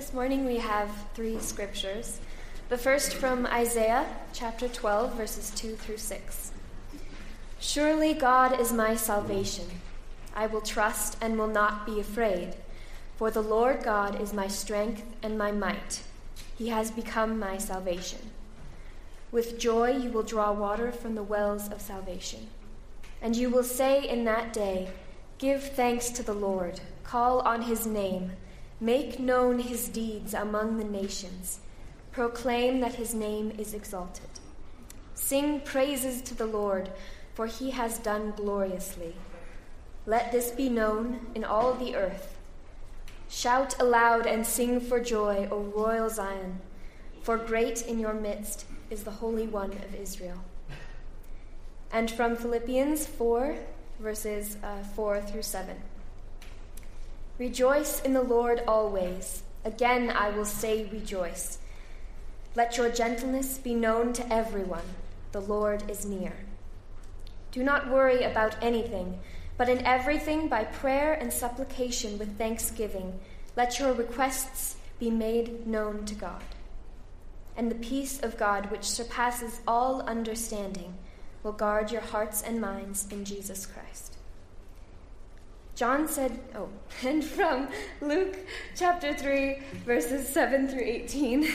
This morning we have 3 scriptures. The first from Isaiah chapter 12, verses 2 through 6. Surely God is my salvation. I will trust and will not be afraid, for the Lord God is my strength and my might. He has become my salvation. With joy you will draw water from the wells of salvation. And you will say in that day, give thanks to the Lord, call on his name, make known his deeds among the nations, proclaim that his name is exalted. Sing praises to the Lord, for he has done gloriously. Let this be known in all the earth. Shout aloud and sing for joy, O royal Zion, for great in your midst is the Holy One of Israel. And from Philippians 4, verses 4 through 7. Rejoice in the Lord always. Again I will say rejoice. Let your gentleness be known to everyone. The Lord is near. Do not worry about anything, but in everything by prayer and supplication with thanksgiving, let your requests be made known to God. And the peace of God, which surpasses all understanding, will guard your hearts and minds in Jesus Christ. John said, and from Luke chapter 3, verses 7 through 18,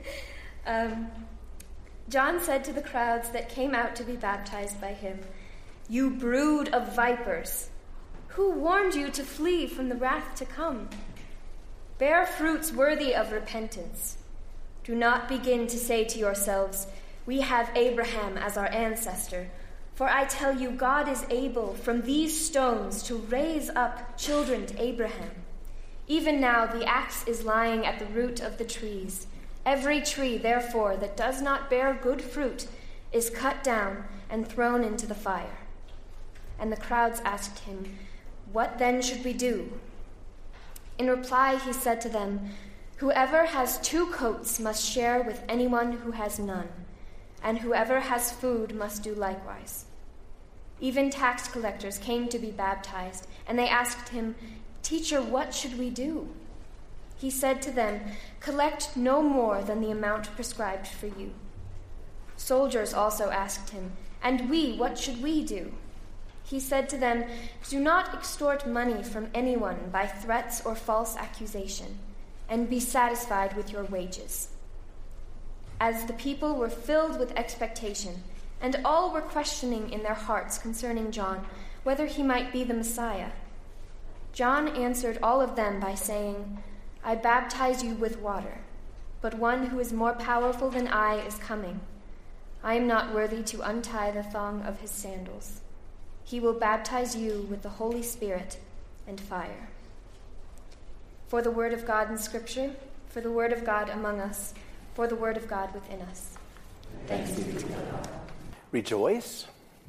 John said to the crowds that came out to be baptized by him, "You brood of vipers, who warned you to flee from the wrath to come? Bear fruits worthy of repentance. Do not begin to say to yourselves, 'We have Abraham as our ancestor,' for I tell you, God is able from these stones to raise up children to Abraham. Even now the axe is lying at the root of the trees. Every tree, therefore, that does not bear good fruit is cut down and thrown into the fire." And the crowds asked him, "What then should we do?" In reply he said to them, "Whoever has 2 coats must share with anyone who has none, and whoever has food must do likewise." Even tax collectors came to be baptized, and they asked him, "Teacher, what should we do?" He said to them, "Collect no more than the amount prescribed for you." Soldiers also asked him, "And we, what should we do?" He said to them, "Do not extort money from anyone by threats or false accusation, and be satisfied with your wages." As the people were filled with expectation, and all were questioning in their hearts concerning John, whether he might be the Messiah, John answered all of them by saying, "I baptize you with water, but one who is more powerful than I is coming. I am not worthy to untie the thong of his sandals. He will baptize you with the Holy Spirit and fire." For the word of God in Scripture, for the word of God among us, for the word of God within us. Thanks be to God. Rejoice?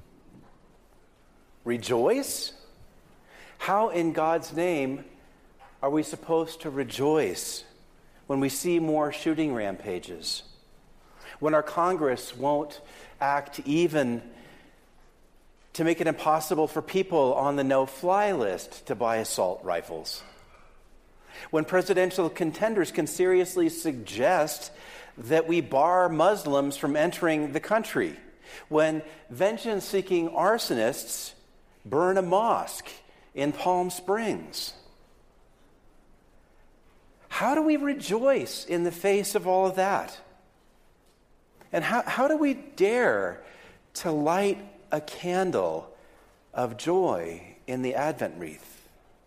Rejoice? How in God's name are we supposed to rejoice when we see more shooting rampages? When our Congress won't act even to make it impossible for people on the no-fly list to buy assault rifles? When presidential contenders can seriously suggest that we bar Muslims from entering the country? When vengeance-seeking arsonists burn a mosque in Palm Springs? How do we rejoice in the face of all of that? And how do we dare to light a candle of joy in the Advent wreath?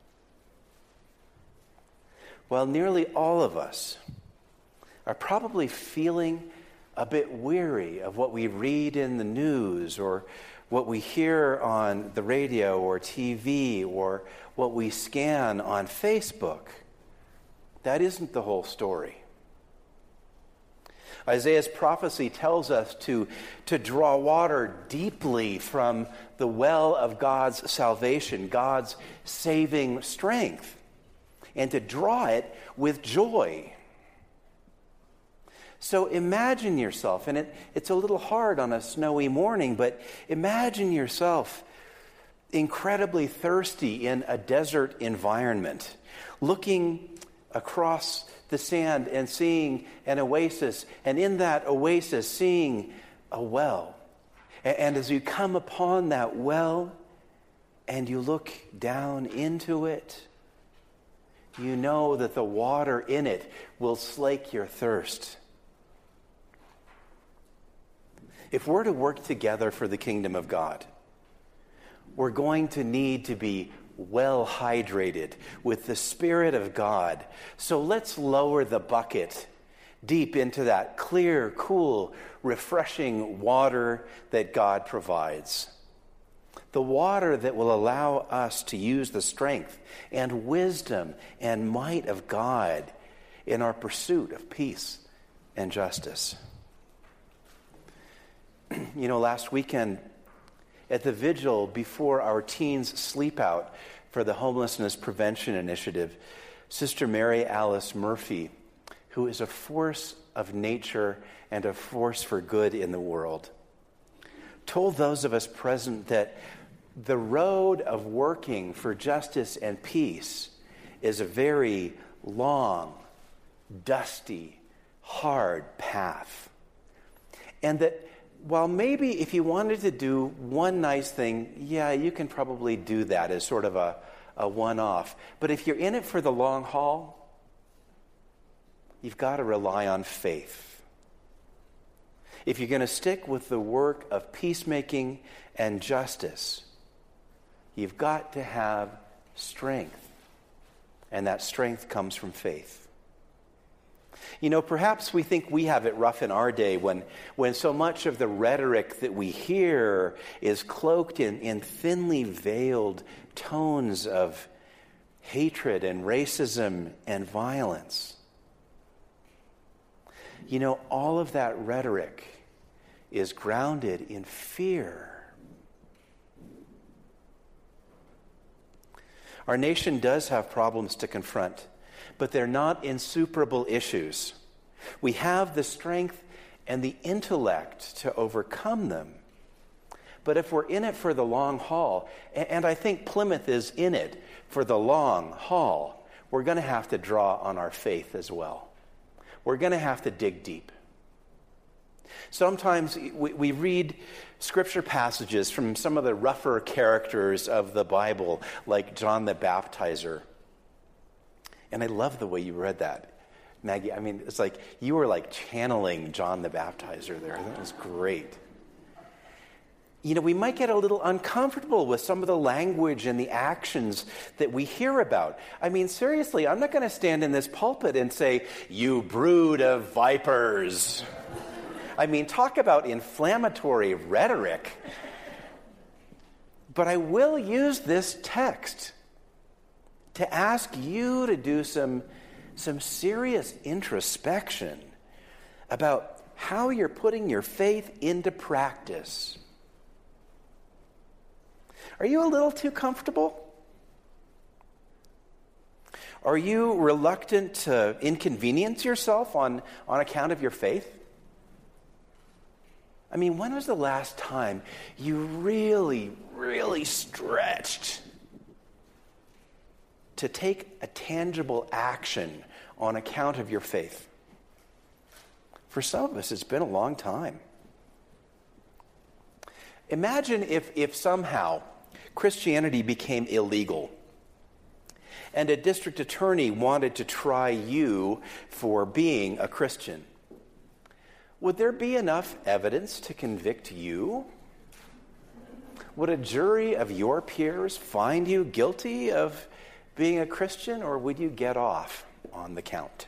Well, nearly all of us are probably feeling a bit weary of what we read in the news or what we hear on the radio or TV or what we scan on Facebook. That isn't the whole story. Isaiah's prophecy tells us to draw water deeply from the well of God's salvation, God's saving strength, and to draw it with joy. So imagine yourself, and it's a little hard on a snowy morning, but imagine yourself incredibly thirsty in a desert environment, looking across the sand and seeing an oasis, and in that oasis seeing a well. And as you come upon that well and you look down into it, you know that the water in it will slake your thirst. If we're to work together for the kingdom of God, we're going to need to be well hydrated with the Spirit of God. So let's lower the bucket deep into that clear, cool, refreshing water that God provides. The water that will allow us to use the strength and wisdom and might of God in our pursuit of peace and justice. You know, last weekend at the vigil before our teens sleep out for the Homelessness Prevention Initiative, Sister Mary Alice Murphy, who is a force of nature and a force for good in the world, told those of us present that the road of working for justice and peace is a very long, dusty, hard path. And that while maybe if you wanted to do one nice thing, yeah, you can probably do that as sort of a one-off. But if you're in it for the long haul, you've got to rely on faith. If you're going to stick with the work of peacemaking and justice, you've got to have strength. And that strength comes from faith. You know, perhaps we think we have it rough in our day when so much of the rhetoric that we hear is cloaked in thinly veiled tones of hatred and racism and violence. You know, all of that rhetoric is grounded in fear. Our nation does have problems to confront, but they're not insuperable issues. We have the strength and the intellect to overcome them. But if we're in it for the long haul, and I think Plymouth is in it for the long haul, we're going to have to draw on our faith as well. We're going to have to dig deep. Sometimes we read scripture passages from some of the rougher characters of the Bible, like John the Baptizer. And I love the way you read that, Maggie. I mean, it's like you were like channeling John the Baptizer there. That was great. You know, we might get a little uncomfortable with some of the language and the actions that we hear about. I mean, seriously, I'm not going to stand in this pulpit and say, "You brood of vipers." I mean, talk about inflammatory rhetoric. But I will use this text to ask you to do some serious introspection about how you're putting your faith into practice. Are you a little too comfortable? Are you reluctant to inconvenience yourself on account of your faith? I mean, when was the last time you really, really stretched to take a tangible action on account of your faith? For some of us, it's been a long time. Imagine if somehow Christianity became illegal and a district attorney wanted to try you for being a Christian. Would there be enough evidence to convict you? Would a jury of your peers find you guilty of being a Christian, or would you get off on the count?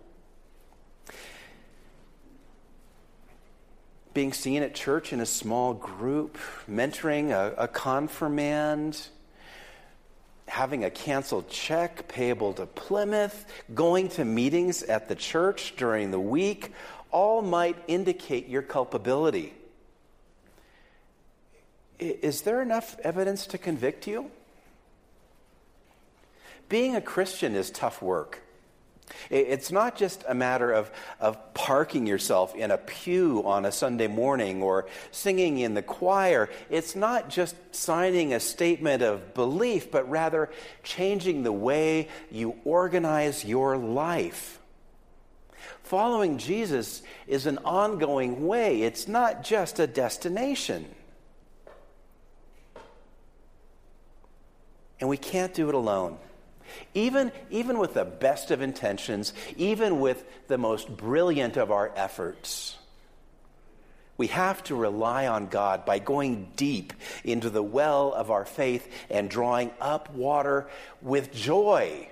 Being seen at church in a small group, mentoring a confirmand, having a canceled check payable to Plymouth, going to meetings at the church during the week, all might indicate your culpability. Is there enough evidence to convict you? Being a Christian is tough work. It's not just a matter of parking yourself in a pew on a Sunday morning or singing in the choir. It's not just signing a statement of belief, but rather changing the way you organize your life Following Jesus is an ongoing way. It's not just a destination. And we can't do it alone. Even with the best of intentions, even with the most brilliant of our efforts, we have to rely on God by going deep into the well of our faith and drawing up water with joy.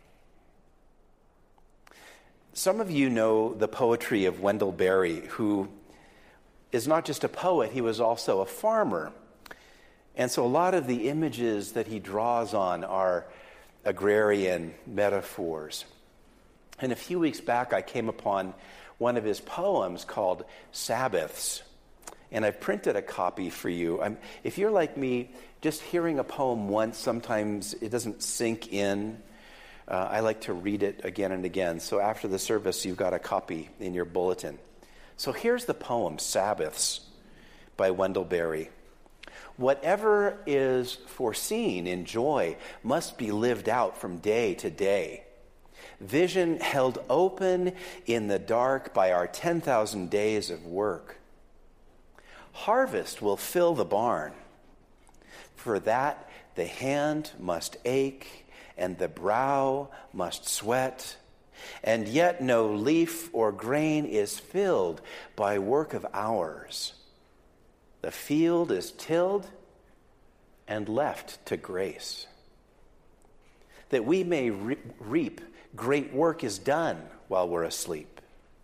Some of you know the poetry of Wendell Berry, who is not just a poet, he was also a farmer. And so a lot of the images that he draws on are agrarian metaphors. And a few weeks back, I came upon one of his poems called Sabbaths. And I've printed a copy for you. If you're like me, just hearing a poem once, sometimes it doesn't sink in. I like to read it again and again. So after the service, you've got a copy in your bulletin. So here's the poem, Sabbaths, by Wendell Berry. Whatever is foreseen in joy must be lived out from day to day. Vision held open in the dark by our 10,000 days of work. Harvest will fill the barn. For that the hand must ache and the brow must sweat, and yet no leaf or grain is filled by work of hours. The field is tilled and left to grace. That we may reap, great work is done while we're asleep.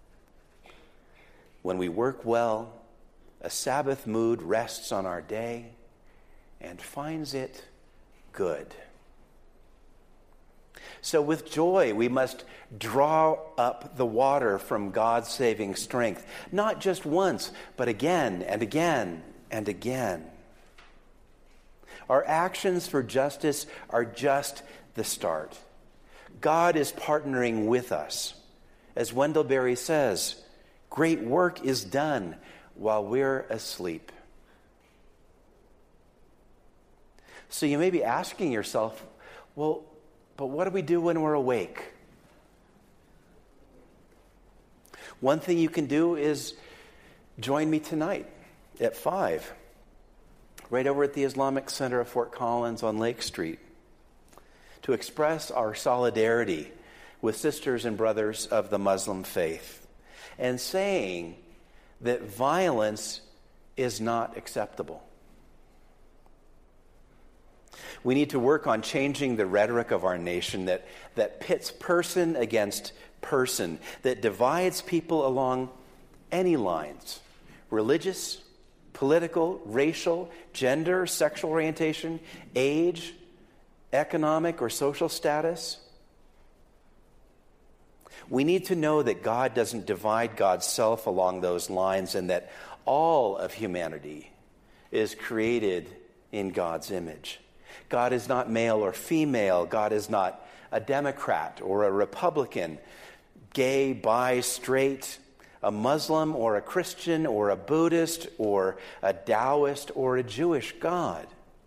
When we work well, a Sabbath mood rests on our day and finds it good. So with joy, we must draw up the water from God's saving strength, not just once, but again and again and again. Our actions for justice are just the start. God is partnering with us. As Wendell Berry says, great work is done while we're asleep. So you may be asking yourself, well, but what do we do when we're awake? One thing you can do is join me tonight at 5, right over at the Islamic Center of Fort Collins on Lake Street, to express our solidarity with sisters and brothers of the Muslim faith and saying that violence is not acceptable. We need to work on changing the rhetoric of our nation that pits person against person, that divides people along any lines, religious, political, racial, gender, sexual orientation, age, economic or social status. We need to know that God doesn't divide God's self along those lines and that all of humanity is created in God's image. God is not male or female. God is not a Democrat or a Republican, gay, bi, straight, a Muslim or a Christian or a Buddhist or a Taoist or a Jewish God.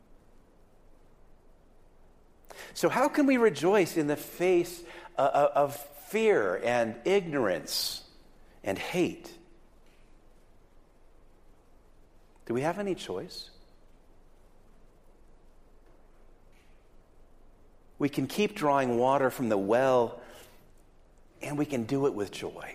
So how can we rejoice in the face of fear and ignorance and hate? Do we have any choice? We can keep drawing water from the well, and we can do it with joy.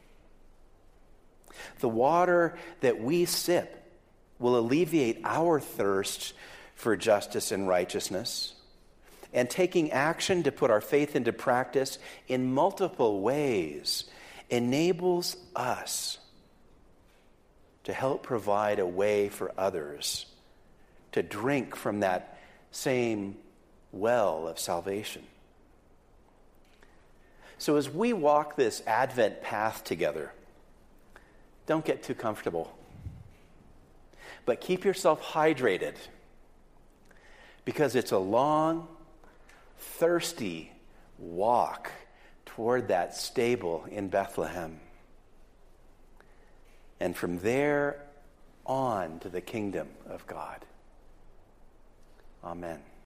The water that we sip will alleviate our thirst for justice and righteousness, and taking action to put our faith into practice in multiple ways enables us to help provide a way for others to drink from that same well of salvation. So as we walk this Advent path together, don't get too comfortable, but keep yourself hydrated, because it's a long, thirsty walk toward that stable in Bethlehem, and from there on to the kingdom of God. Amen.